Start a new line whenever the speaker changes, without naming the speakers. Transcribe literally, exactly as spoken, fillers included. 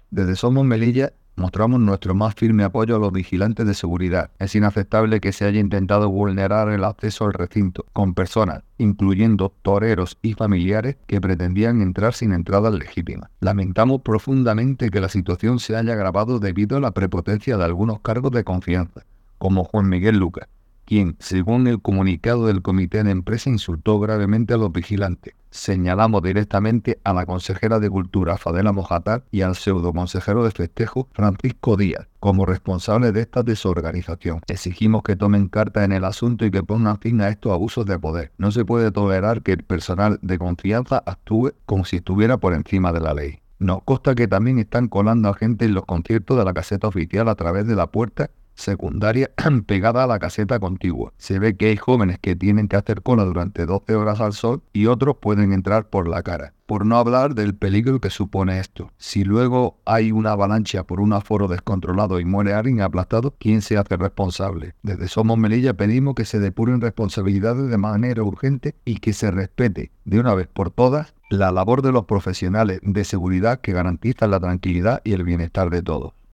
Desde Somos Melilla mostramos nuestro más firme apoyo a los vigilantes de seguridad. Es inaceptable que se haya intentado vulnerar el acceso al recinto con personas, incluyendo toreros y familiares, que pretendían entrar sin entradas legítimas. Lamentamos profundamente que la situación se haya agravado debido a la prepotencia de algunos cargos de confianza, como Juan Miguel Lucas, quien, según el comunicado del comité de empresa, insultó gravemente a los vigilantes. Señalamos directamente a la consejera de Cultura, Fadela Mojatar, y al pseudoconsejero de Festejo, Francisco Díaz, como responsables de esta desorganización. Exigimos que tomen carta en el asunto y que pongan fin a estos abusos de poder. No se puede tolerar que el personal de confianza actúe como si estuviera por encima de la ley. Nos consta que también están colando a gente en los conciertos de la caseta oficial a través de la puerta secundaria pegada a la caseta contigua. Se ve que hay jóvenes que tienen que hacer cola durante doce horas al sol y otros pueden entrar por la cara. Por no hablar del peligro que supone esto. Si luego hay una avalancha por un aforo descontrolado y muere alguien aplastado, ¿quién se hace responsable? Desde Somos Melilla pedimos que se depuren responsabilidades de manera urgente y que se respete de una vez por todas la labor de los profesionales de seguridad que garantizan la tranquilidad y el bienestar de todos.